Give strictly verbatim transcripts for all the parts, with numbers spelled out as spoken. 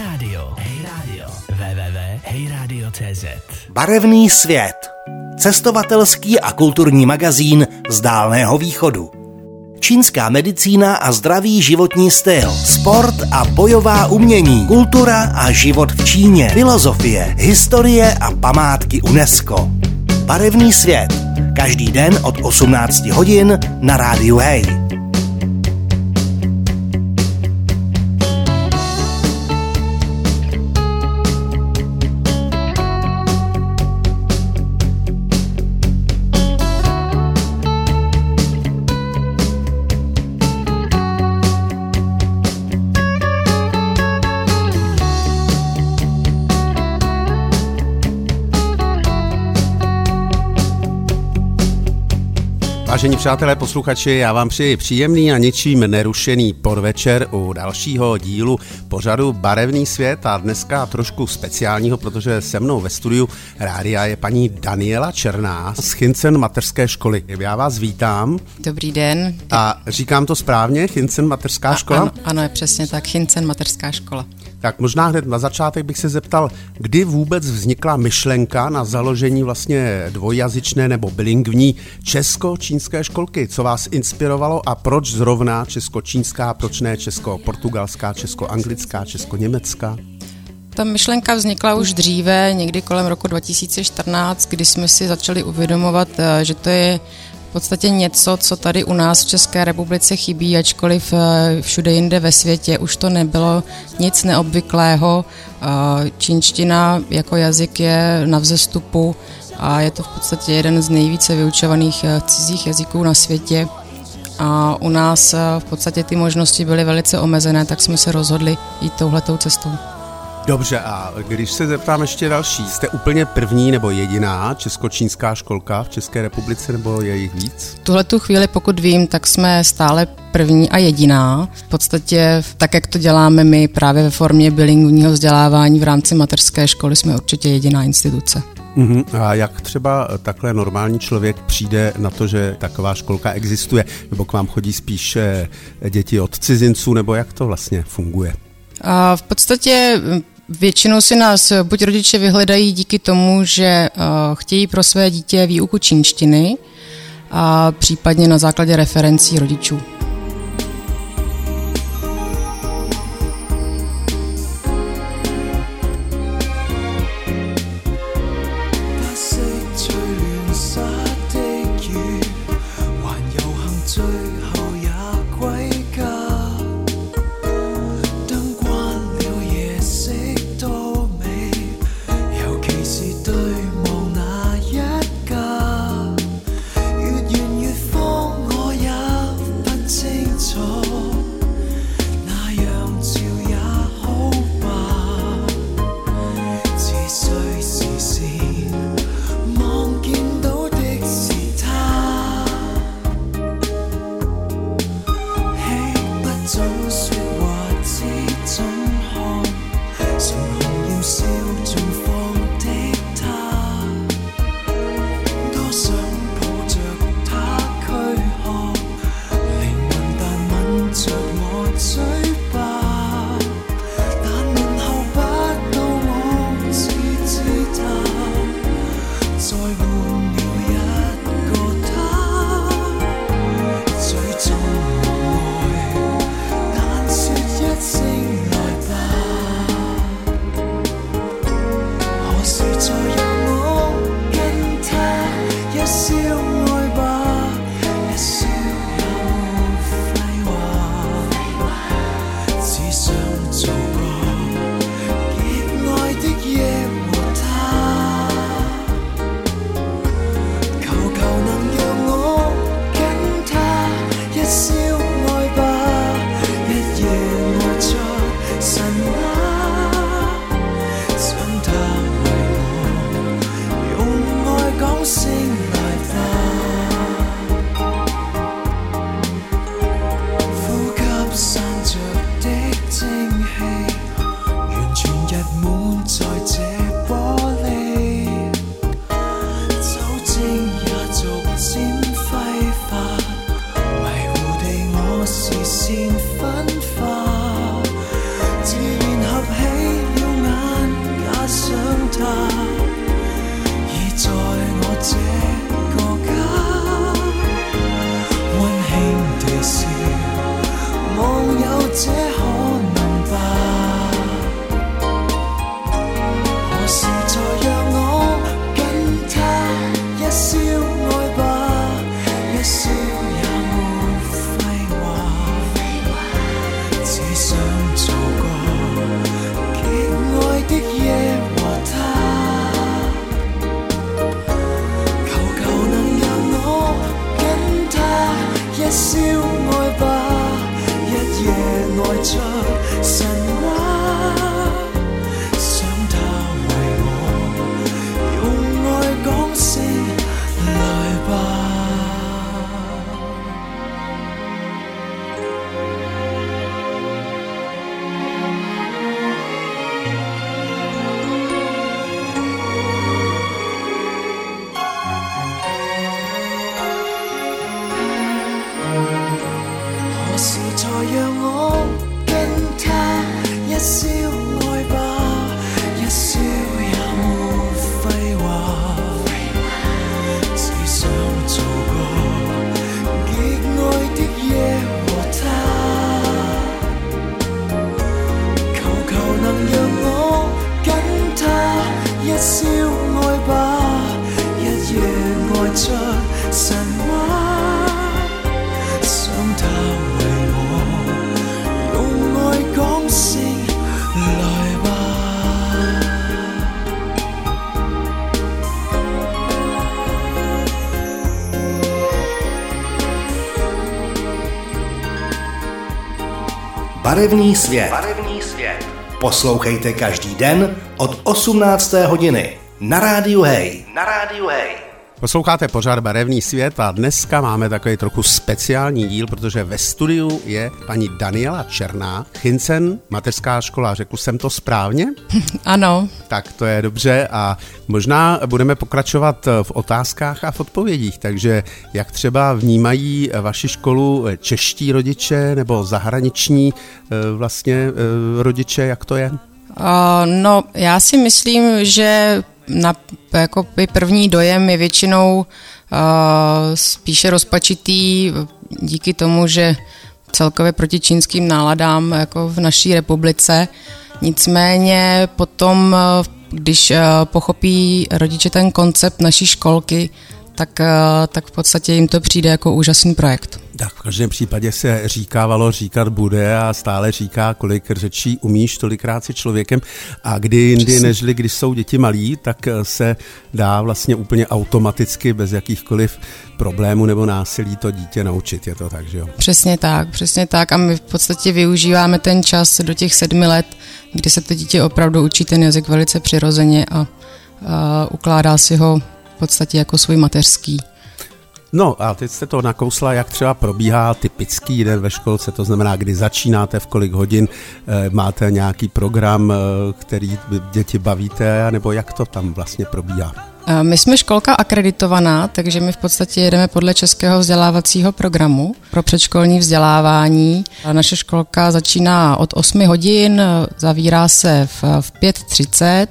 Radio. Hey Radio. w w w tečka hej radio tečka cé zet. Barevný svět. Cestovatelský a kulturní magazín z Dálného východu. Čínská medicína a zdravý životní styl, sport a bojová umění, kultura a život v Číně, filozofie, historie a památky UNESCO. Barevný svět. Každý den od osmnácti hodin na rádiu Hej. Vážení přátelé posluchači, já vám přeji příjemný a ničím nerušený podvečer u dalšího dílu pořadu Barevný svět a dneska trošku speciálního, protože se mnou ve studiu rádia je paní Daniela Černá z Chincen mateřské školy. Já vás vítám. Dobrý den. A říkám to správně, Chincen mateřská a, škola? Ano, ano, je přesně tak, Chincen mateřská škola. Tak možná hned na začátek bych se zeptal, kdy vůbec vznikla myšlenka na založení vlastně dvojjazyčné nebo bilingvní česko-čínské školky? Co vás inspirovalo a proč zrovna česko-čínská, proč ne česko-portugalská, česko-anglická, česko-německá? Ta myšlenka vznikla už dříve, někdy kolem roku dva tisíce čtrnáct, kdy jsme si začali uvědomovat, že to je v podstatě něco, co tady u nás v České republice chybí, ačkoliv všude jinde ve světě už to nebylo nic neobvyklého. Čínština jako jazyk je na vzestupu a je to v podstatě jeden z nejvíce vyučovaných cizích jazyků na světě. A u nás v podstatě ty možnosti byly velice omezené, tak jsme se rozhodli jít touhletou cestou. Dobře, a když se zeptám ještě další, jste úplně první nebo jediná česko-čínská školka v České republice, nebo je jich víc? V tuhletu chvíli, pokud vím, tak jsme stále první a jediná. V podstatě tak, jak to děláme my právě ve formě bilingvního vzdělávání v rámci mateřské školy, jsme určitě jediná instituce. Uhum. A jak třeba takhle normální člověk přijde na to, že taková školka existuje, nebo k vám chodí spíš děti od cizinců, nebo jak to vlastně funguje? A v podstatě většinou si nás buď rodiče vyhledají díky tomu, že chtějí pro své dítě výuku čínštiny, a případně na základě referencí rodičů. 出神話，想他為我用愛講聲來吧。 Barevný svět. Barevný svět. Poslouchejte každý den od osmnácté hodiny na rádiu Hej. Na rádiu Hej. Posloucháte pořád Barevný svět a dneska máme takový trochu speciální díl, protože ve studiu je paní Daniela Černá, Chyncen, mateřská škola. Řekl jsem to správně? Ano. Tak to je dobře a možná budeme pokračovat v otázkách a v odpovědích, takže jak třeba vnímají vaši školu čeští rodiče nebo zahraniční vlastně rodiče, jak to je? Uh, no, já si myslím, že na jako první dojem je většinou uh, spíše rozpačitý díky tomu, že celkově proti čínským náladám jako v naší republice. Nicméně potom, když uh, pochopí rodiče ten koncept naší školky, tak, uh, tak v podstatě jim to přijde jako úžasný projekt. Tak v každém případě se říkávalo, říkat bude a stále říká, kolik řečí umíš, tolikrát si člověkem a kdy jindy, nežli když jsou děti malí, tak se dá vlastně úplně automaticky bez jakýchkoliv problémů nebo násilí to dítě naučit, je to tak, že jo? Přesně tak, přesně tak a my v podstatě využíváme ten čas do těch sedmi let, kdy se to dítě opravdu učí ten jazyk velice přirozeně a, a ukládá si ho v podstatě jako svůj mateřský. No a teď jste to nakousla, jak třeba probíhá typický den ve školce, to znamená, kdy začínáte, v kolik hodin, máte nějaký program, který děti bavíte, nebo jak to tam vlastně probíhá? My jsme školka akreditovaná, takže my v podstatě jedeme podle českého vzdělávacího programu pro předškolní vzdělávání. Naše školka začíná od osmi hodin, zavírá se v, v pět třicet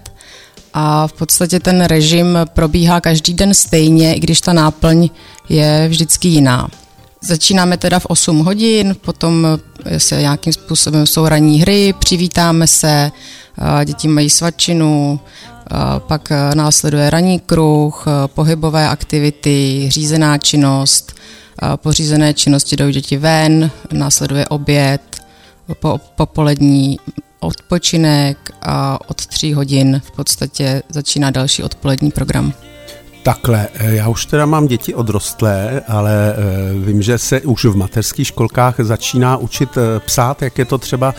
a v podstatě ten režim probíhá každý den stejně, i když ta náplň je vždycky jiná. Začínáme teda v osm hodin, potom se nějakým způsobem jsou ranní hry, přivítáme se, děti mají svačinu, pak následuje ranní kruh, pohybové aktivity, řízená činnost, po řízené činnosti jdou děti ven, následuje oběd, po, popolední odpočinek a od tří hodin v podstatě začíná další odpolední program. Takhle, já už teda mám děti odrostlé, ale vím, že se už v mateřských školkách začíná učit psát, jak je to třeba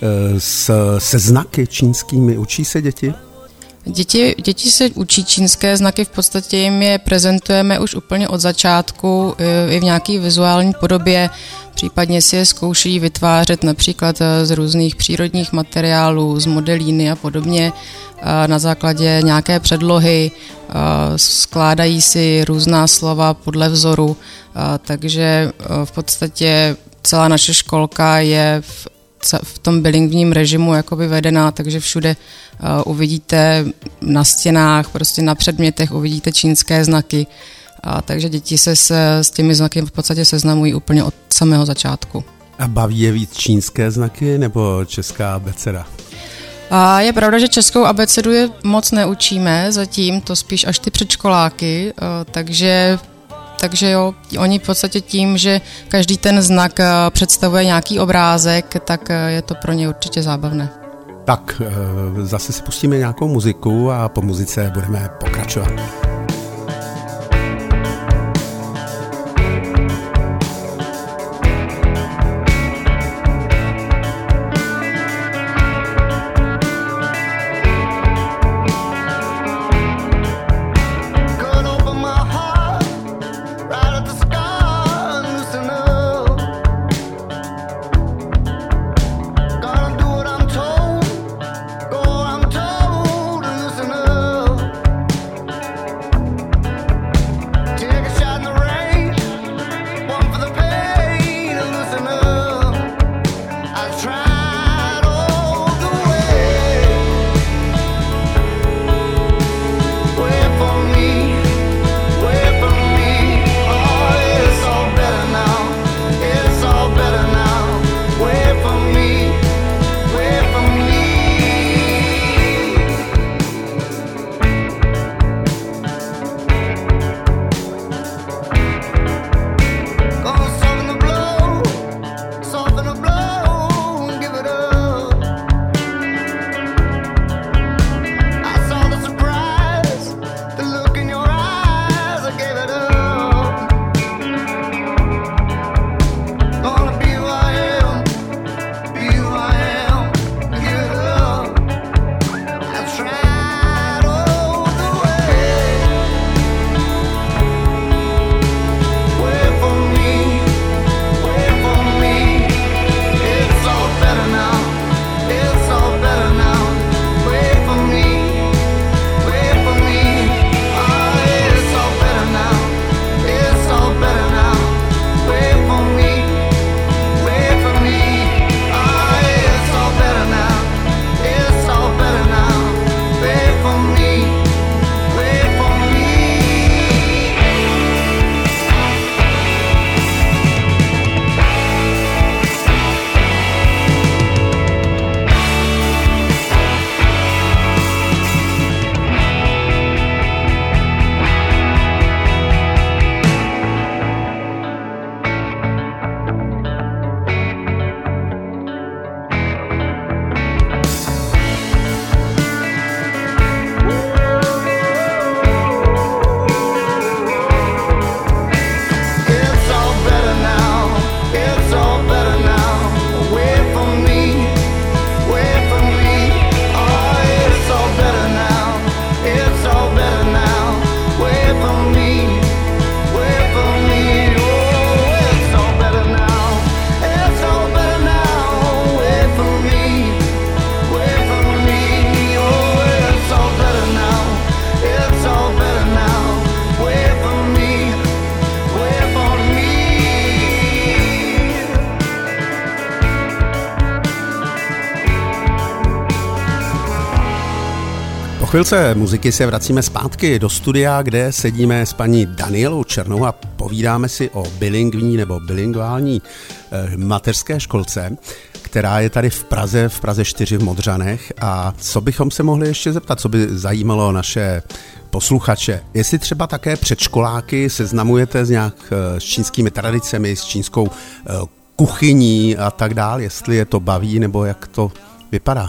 s, se znaky čínskými. Učí se děti? Děti, děti se učí čínské znaky, v podstatě jim je prezentujeme už úplně od začátku i v nějaké vizuální podobě, případně si je zkouší vytvářet například z různých přírodních materiálů, z modelíny a podobně, na základě nějaké předlohy, skládají si různá slova podle vzoru, takže v podstatě celá naše školka je v v tom bilingvním režimu jakoby vedená, takže všude uh, uvidíte na stěnách, prostě na předmětech uvidíte čínské znaky, a takže děti se s, s těmi znaky v podstatě seznamují úplně od samého začátku. A baví je víc čínské znaky nebo česká abeceda? A je pravda, že českou abecedu je moc neučíme, zatím to spíš až ty předškoláky, uh, takže Takže jo, oni v podstatě tím, že každý ten znak představuje nějaký obrázek, tak je to pro ně určitě zábavné. Tak zase si pustíme nějakou muziku a po muzice budeme pokračovat. Go, I'm told, listen up. chvilce muziky se vracíme zpátky do studia, kde sedíme s paní Danielou Černou a povídáme si o bilingvní nebo bilingvální eh, mateřské školce, která je tady v Praze, v Praze čtyři v Modřanech. A co bychom se mohli ještě zeptat, co by zajímalo naše posluchače? Jestli třeba také předškoláky seznamujete s nějak s čínskými tradicemi, s čínskou eh, kuchyní a tak dál, jestli je to baví nebo jak to vypadá?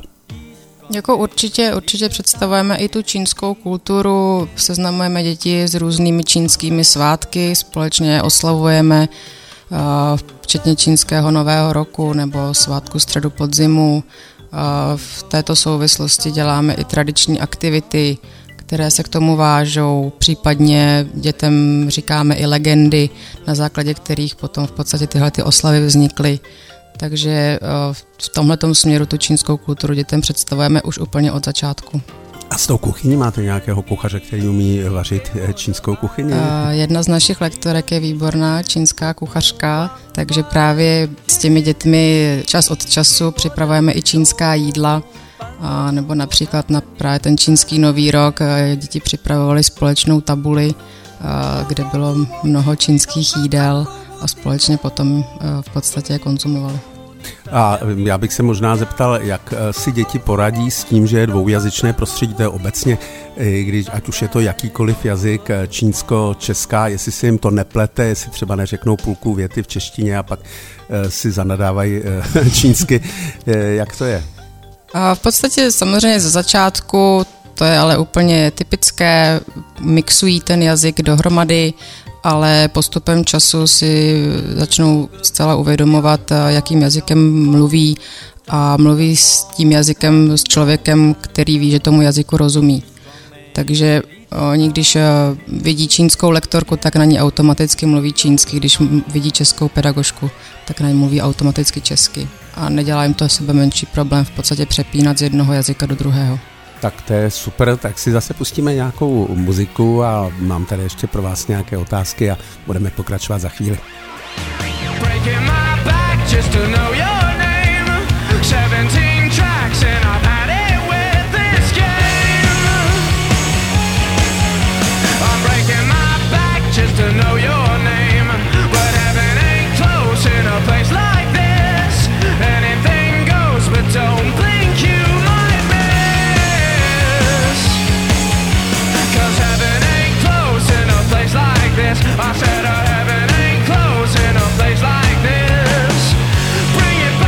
Jako určitě, určitě představujeme i tu čínskou kulturu, seznamujeme děti s různými čínskými svátky, společně oslavujeme uh, včetně čínského nového roku nebo svátku středu podzimu. Uh, v této souvislosti děláme i tradiční aktivity, které se k tomu vážou, případně dětem říkáme i legendy, na základě kterých potom v podstatě tyhle ty oslavy vznikly. Takže v tomhletom směru tu čínskou kulturu dětem představujeme už úplně od začátku. A s tou kuchyní máte nějakého kuchaře, který umí vařit čínskou kuchyni? Jedna z našich lektorek je výborná čínská kuchařka, takže právě s těmi dětmi čas od času připravujeme i čínská jídla, a nebo například na právě ten čínský nový rok děti připravovali společnou tabuli, kde bylo mnoho čínských jídel a společně potom v podstatě konzumovali. A já bych se možná zeptal, jak si děti poradí s tím, že je dvoujazyčné prostředí, to je obecně, když, ať už je to jakýkoliv jazyk, čínsko, česká, jestli si jim to neplete, jestli třeba neřeknou půlku věty v češtině a pak si zanadávají čínsky, jak to je? A v podstatě samozřejmě ze začátku, to je ale úplně typické, mixují ten jazyk dohromady, ale postupem času si začnou zcela uvědomovat, jakým jazykem mluví a mluví s tím jazykem s člověkem, který ví, že tomu jazyku rozumí. Takže oni, když vidí čínskou lektorku, tak na ní automaticky mluví čínsky, když vidí českou pedagožku, tak na ní mluví automaticky česky. A nedělá jim to sebe menší problém v podstatě přepínat z jednoho jazyka do druhého. Tak to je super, tak si zase pustíme nějakou muziku a mám tady ještě pro vás nějaké otázky a budeme pokračovat za chvíli. I said, oh, heaven ain't close in a place like this. Bring it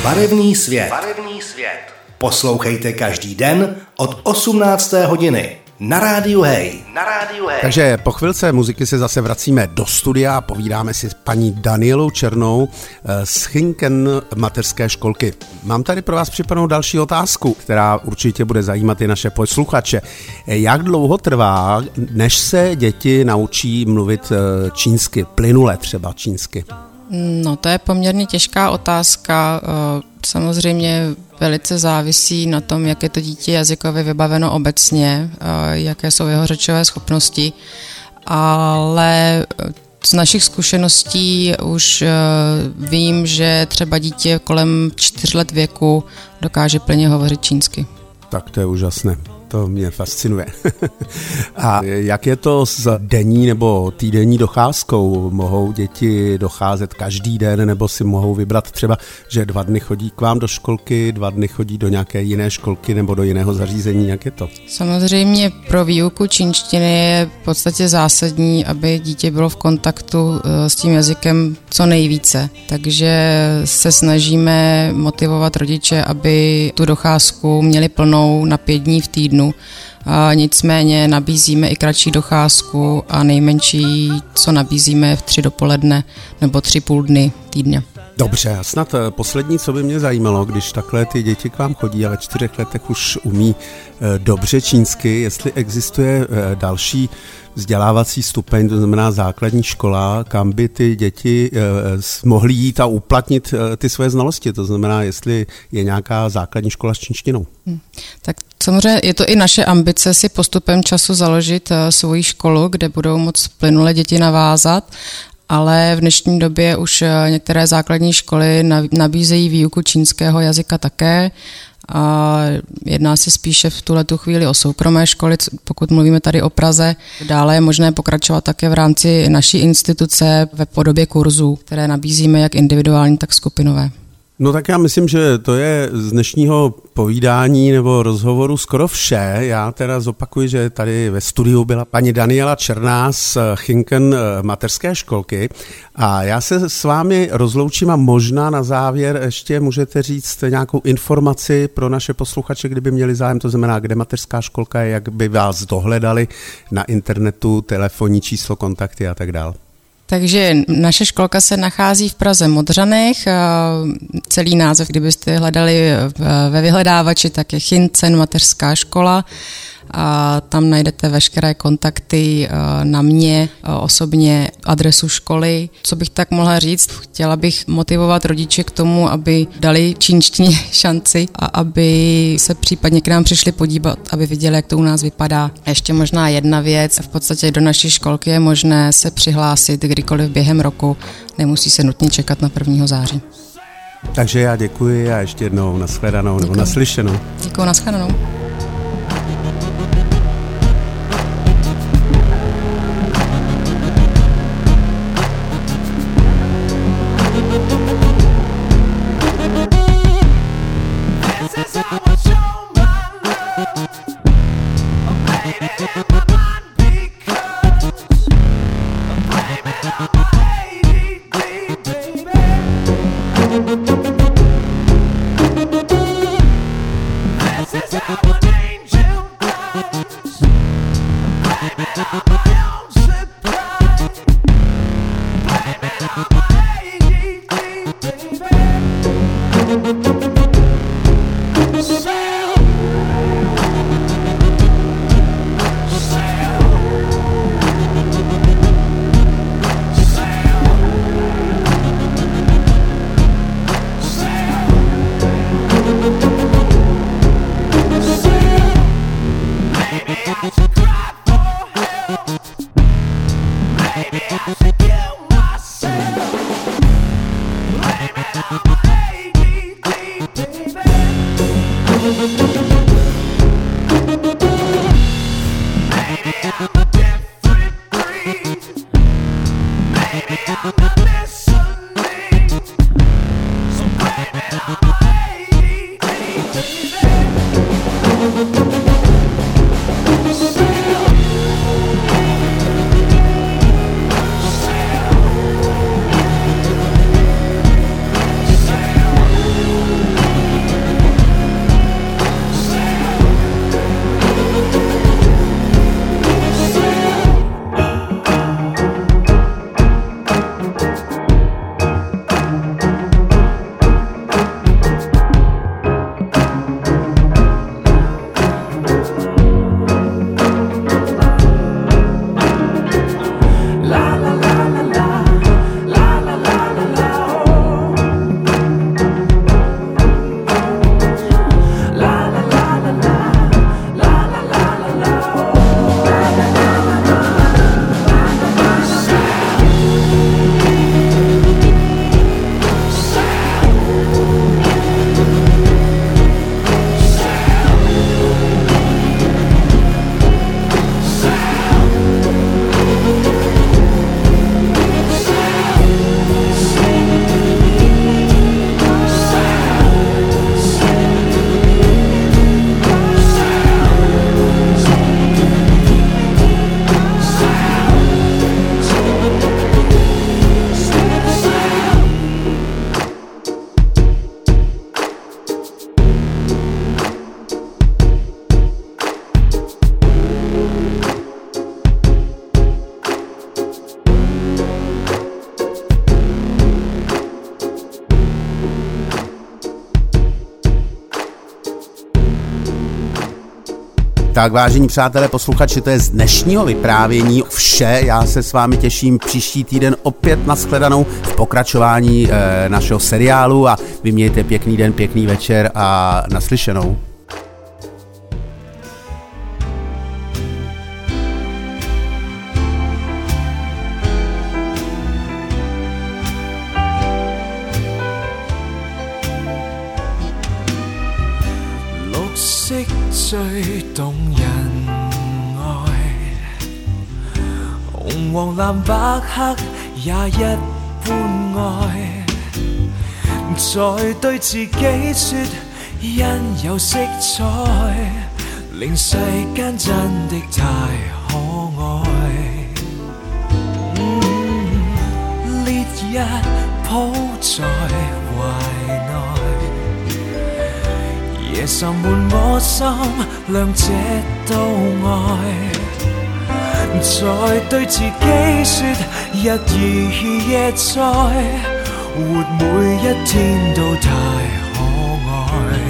Barevný svět. Barevný svět. Poslouchejte každý den od osmnácté hodiny na rádiu Hej. Na rádiu Hej. Takže po chvilce muziky se zase vracíme do studia a povídáme si s paní Danielou Černou z Chinken mateřské školky. Mám tady pro vás připravenou další otázku, která určitě bude zajímat i naše posluchače. Jak dlouho trvá, než se děti naučí mluvit čínsky, plynule třeba čínsky? No, to je poměrně těžká otázka. Samozřejmě velice závisí na tom, jak je to dítě jazykově vybaveno obecně, jaké jsou jeho řečové schopnosti, ale z našich zkušeností už vím, že třeba dítě kolem čtyř let věku dokáže plně hovořit čínsky. Tak to je úžasné. To mě fascinuje. A jak je to s denní nebo týdenní docházkou? Mohou děti docházet každý den, nebo si mohou vybrat třeba, že dva dny chodí k vám do školky, dva dny chodí do nějaké jiné školky nebo do jiného zařízení? Jak je to? Samozřejmě pro výuku čínštiny je v podstatě zásadní, aby dítě bylo v kontaktu s tím jazykem co nejvíce. Takže se snažíme motivovat rodiče, aby tu docházku měli plnou na pět dní v týdnu. A nicméně nabízíme i kratší docházku a nejmenší, co nabízíme, v tři dopoledne nebo tři půl dny týdně. Dobře, a snad poslední, co by mě zajímalo, když takhle ty děti k vám chodí a ve čtyřech letech už umí dobře čínsky, jestli existuje další vzdělávací stupeň, to znamená základní škola, kam by ty děti mohly jít a uplatnit ty své znalosti, to znamená, jestli je nějaká základní škola s čínštinou. Hmm. Tak samozřejmě je to i naše ambice si postupem času založit svoji školu, kde budou moct plynule děti navázat, ale v dnešní době už některé základní školy nabízejí výuku čínského jazyka také. A jedná se spíše v tuhletu chvíli o soukromé školy, pokud mluvíme tady o Praze. Dále je možné pokračovat také v rámci naší instituce ve podobě kurzů, které nabízíme jak individuální, tak skupinové. No tak já myslím, že to je z dnešního povídání nebo rozhovoru skoro vše. Já teda zopakuji, že tady ve studiu byla paní Daniela Černá z Chinken mateřské školky a já se s vámi rozloučím a možná na závěr ještě můžete říct nějakou informaci pro naše posluchače, kdyby měli zájem, to znamená, kde mateřská školka je, jak by vás dohledali na internetu, telefonní číslo, kontakty a tak dále. Takže naše školka se nachází v Praze Modřanech. Celý název, kdybyste hledali ve vyhledávači, tak je Chinken mateřská škola. A tam najdete veškeré kontakty na mě, osobně adresu školy. Co bych tak mohla říct? Chtěla bych motivovat rodiče k tomu, aby dali čínštině šanci a aby se případně k nám přišli podívat, aby viděli, jak to u nás vypadá. A ještě možná jedna věc, v podstatě do naší školky je možné se přihlásit kdykoliv během roku, nemusí se nutně čekat na prvního září. Takže já děkuji a ještě jednou nashledanou nebo naslyšenou. Děkuji, nashledanou. This is how Tak, vážení přátelé, posluchači, to je z dnešního vyprávění vše. Já se s vámi těším příští týden opět na shledanou v pokračování e, našeho seriálu a vy mějte pěkný den, pěkný večer a naslyšenou. 最動人愛，紅黃藍白黑也一般愛，再對自己說因有色彩，令世間真的太可愛。嗯，烈日抱在懷內。夜滲滿我心，兩者都愛，再對自己說日以夜在，活每一天都太可愛。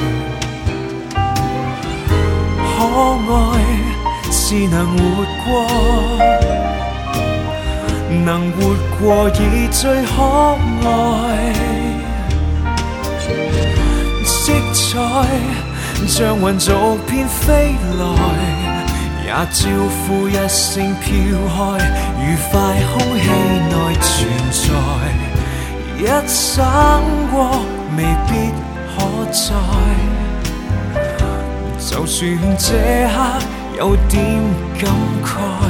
可愛是能活過，能活過已最可愛。色彩像雲逐片飛來，也照付一聲飄開，如快空氣內存在。一生過未必可再，就算這刻有點感慨，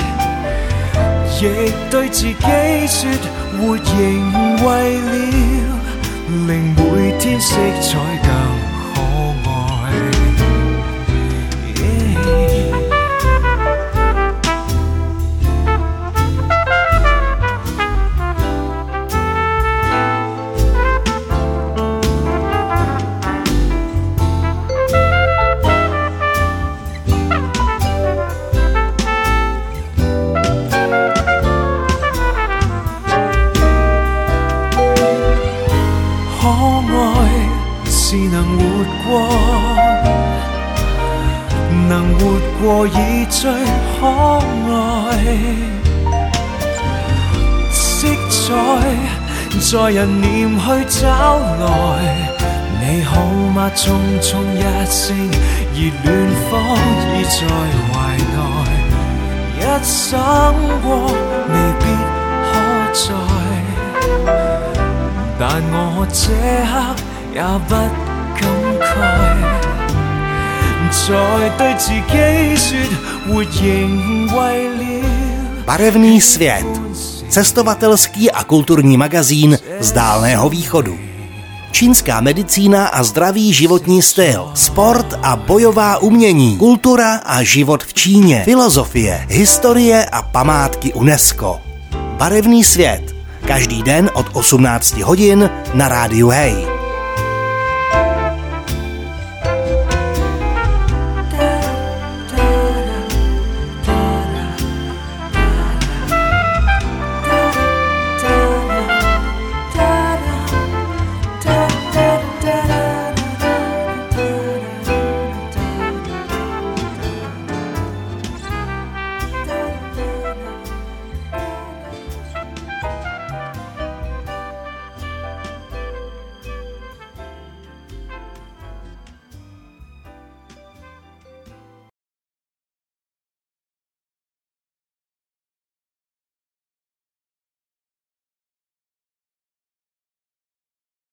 亦對自己說活仍為了令每天色彩更可愛。Yeah. 是能活過，能活過已最可愛。色彩在人臉去找來，你好嗎？匆匆一聲，熱戀風已在懷內。一生過未必可再，但我這刻也不感慨，再對自己說活仍為了 Barevný svět. Cestovatelský a kulturní magazín z Dálného východu. Čínská medicína a zdravý životní styl, sport a bojová umění, kultura a život v Číně, filozofie, historie a památky UNESCO. Barevný svět. Každý den od osmnácti hodin na rádiu Hej.